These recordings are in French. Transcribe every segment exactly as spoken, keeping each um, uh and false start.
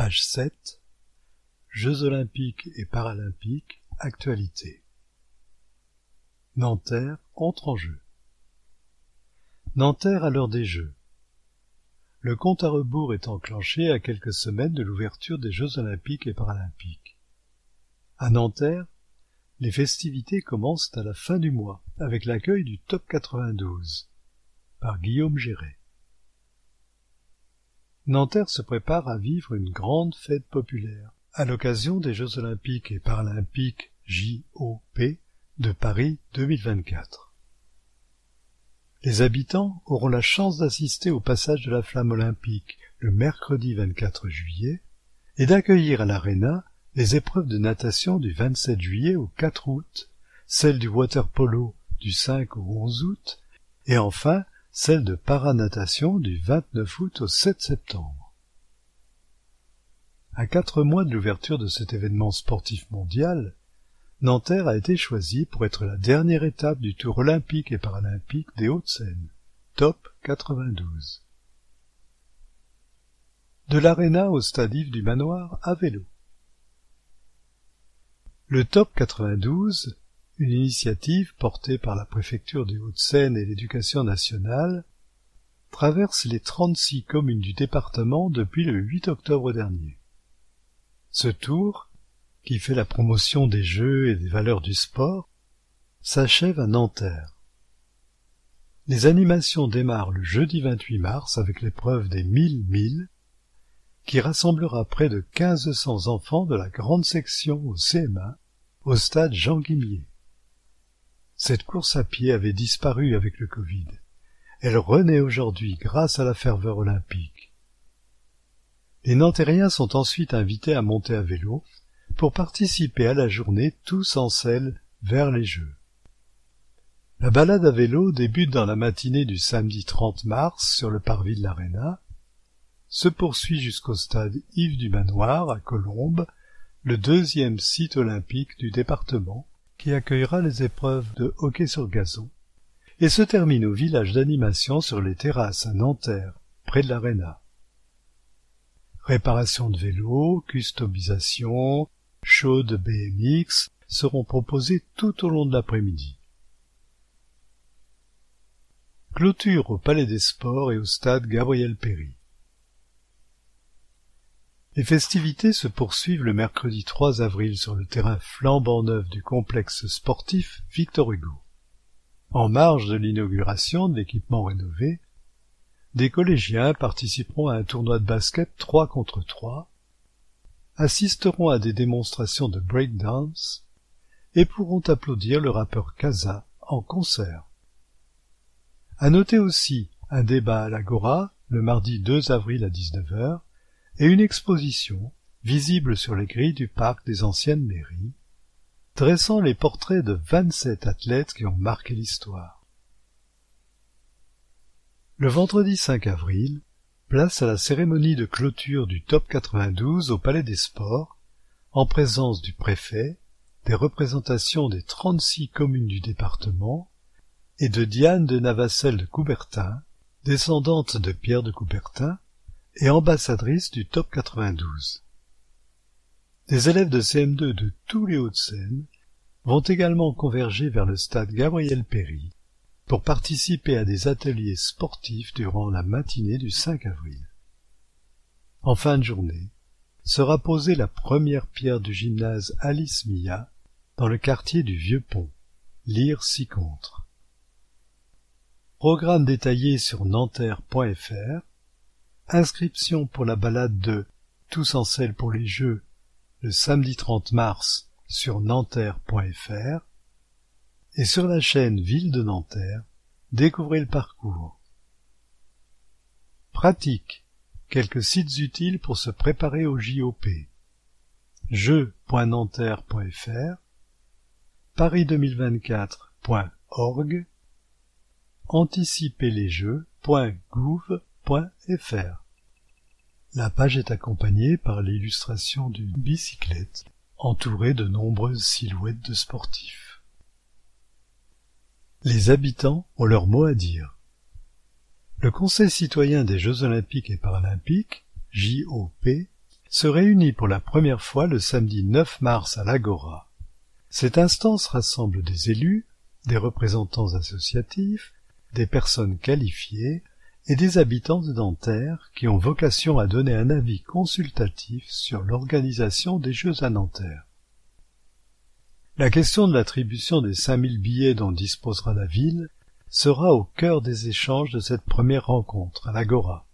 Page sept. Jeux olympiques et paralympiques, actualité. Nanterre entre en jeu. Nanterre à l'heure des Jeux. Le compte à rebours est enclenché à quelques semaines de l'ouverture des Jeux olympiques et paralympiques. À Nanterre, les festivités commencent à la fin du mois avec l'accueil du Top quatre-vingt-douze par Guillaume Géret. Nanterre se prépare à vivre une grande fête populaire à l'occasion des Jeux olympiques et paralympiques J O P de Paris deux mille vingt-quatre. Les habitants auront la chance d'assister au passage de la flamme olympique le mercredi vingt-quatre juillet et d'accueillir à l'Arena les épreuves de natation du vingt-sept juillet au quatre août, celles du water-polo du cinq au onze août et enfin celle de paranatation du vingt-neuf août au sept septembre. À quatre mois de l'ouverture de cet événement sportif mondial, Nanterre a été choisie pour être la dernière étape du Tour olympique et paralympique des Hauts-de-Seine, Top quatre-vingt-douze. De l'Arena au stade Yves du Manoir à vélo. Le Top quatre-vingt-douze, une initiative portée par la préfecture des Hauts-de-Seine et l'Éducation nationale, traverse les trente-six communes du département depuis le huit octobre dernier. Ce tour, qui fait la promotion des jeux et des valeurs du sport, s'achève à Nanterre. Les animations démarrent le jeudi vingt-huit mars avec l'épreuve des mille milles, qui rassemblera près de quinze cents enfants de la grande section au C M un au stade Jean-Guimier. Cette course à pied avait disparu avec le Covid. Elle renaît aujourd'hui grâce à la ferveur olympique. Les Nantériens sont ensuite invités à monter à vélo pour participer à la journée tous en selle vers les Jeux. La balade à vélo débute dans la matinée du samedi trente mars sur le parvis de l'Arena, se poursuit jusqu'au stade Yves du Manoir à Colombes, le deuxième site olympique du département, qui accueillera les épreuves de hockey sur gazon, et se termine au village d'animation sur les terrasses à Nanterre, près de l'Arena. Réparation de vélos, customisation, shows de B M X seront proposés tout au long de l'après-midi. Clôture au Palais des Sports et au stade Gabriel-Péri. Les festivités se poursuivent le mercredi trois avril sur le terrain flambant neuf du complexe sportif Victor Hugo. En marge de l'inauguration de l'équipement rénové, des collégiens participeront à un tournoi de basket trois contre trois, assisteront à des démonstrations de breakdance et pourront applaudir le rappeur Kaza en concert. À noter aussi un débat à l'Agora le mardi deux avril à dix-neuf heures et une exposition visible sur les grilles du parc des anciennes mairies, dressant les portraits de vingt-sept athlètes qui ont marqué l'histoire. Le vendredi cinq avril, place à la cérémonie de clôture du Top quatre-vingt-douze au Palais des Sports, en présence du préfet, des représentations des trente-six communes du département et de Diane de Navacelle de Coubertin, descendante de Pierre de Coubertin et ambassadrice du Top quatre-vingt-douze. Des élèves de C M deux de tous les Hauts-de-Seine vont également converger vers le stade Gabriel-Péri pour participer à des ateliers sportifs durant la matinée du cinq avril. En fin de journée, sera posée la première pierre du gymnase Alice Mia dans le quartier du Vieux-Pont, lire ci-contre. Programme détaillé sur nanterre point f r. Inscription pour la balade de Tous en selle pour les Jeux le samedi trente mars sur nanterre point f r et sur la chaîne Ville de Nanterre, découvrez le parcours. Pratique. Quelques sites utiles pour se préparer au J O P. jeux point nanterre point f r, paris deux mille vingt-quatre point org, anticiper les jeux point gouv point f r. La page est accompagnée par l'illustration d'une bicyclette entourée de nombreuses silhouettes de sportifs. Les habitants ont leur mot à dire. Le Conseil citoyen des Jeux olympiques et paralympiques, J O P, se réunit pour la première fois le samedi neuf mars à l'Agora. Cette instance rassemble des élus, des représentants associatifs, des personnes qualifiées et des habitants de Nanterre qui ont vocation à donner un avis consultatif sur l'organisation des Jeux à Nanterre. La question de l'attribution des cinq mille billets dont disposera la ville sera au cœur des échanges de cette première rencontre à l'Agora.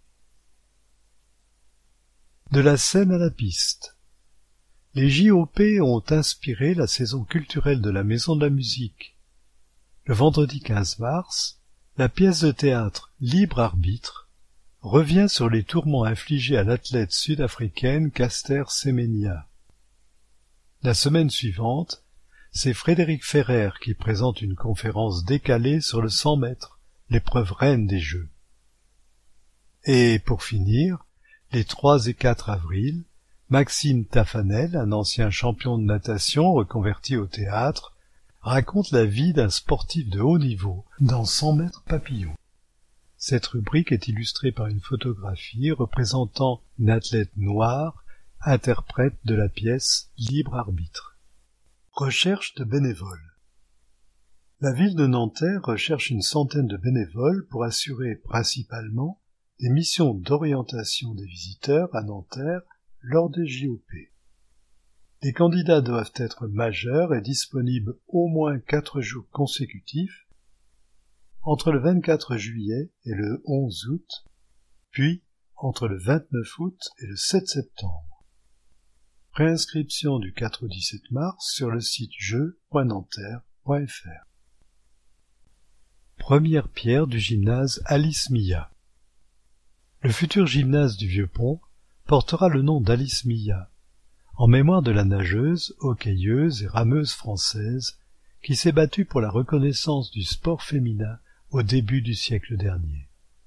De la scène à la piste. Les J O P ont inspiré la saison culturelle de la Maison de la Musique. Le vendredi quinze mars, la pièce de théâtre Libre Arbitre revient sur les tourments infligés à l'athlète sud-africaine Caster Semenya. La semaine suivante, c'est Frédéric Ferrer qui présente une conférence décalée sur le cent mètres, l'épreuve reine des Jeux. Et pour finir, les trois et quatre avril, Maxime Tafanel, un ancien champion de natation reconverti au théâtre, raconte la vie d'un sportif de haut niveau dans cent mètres papillon. Cette rubrique est illustrée par une photographie représentant une athlète noire, interprète de la pièce Libre Arbitre. Recherche de bénévoles. La ville de Nanterre recherche une centaine de bénévoles pour assurer principalement des missions d'orientation des visiteurs à Nanterre lors des J O P. Les candidats doivent être majeurs et disponibles au moins quatre jours consécutifs entre le vingt-quatre juillet et le onze août, puis entre le vingt-neuf août et le sept septembre. Préinscription du quatre au dix-sept mars sur le site jeux point nanterre point f r. Première pierre du gymnase Alice Milla. Le futur gymnase du Vieux-Pont portera le nom d'Alice Milla, en mémoire de la nageuse, hockeyeuse et rameuse française qui s'est battue pour la reconnaissance du sport féminin au début du siècle dernier.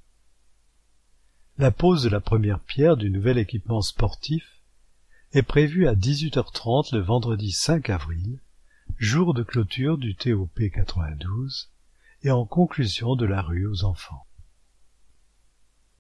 La pose de la première pierre du nouvel équipement sportif est prévue à dix-huit heures trente le vendredi cinq avril, jour de clôture du T O P quatre-vingt-douze, et en conclusion de la rue aux enfants.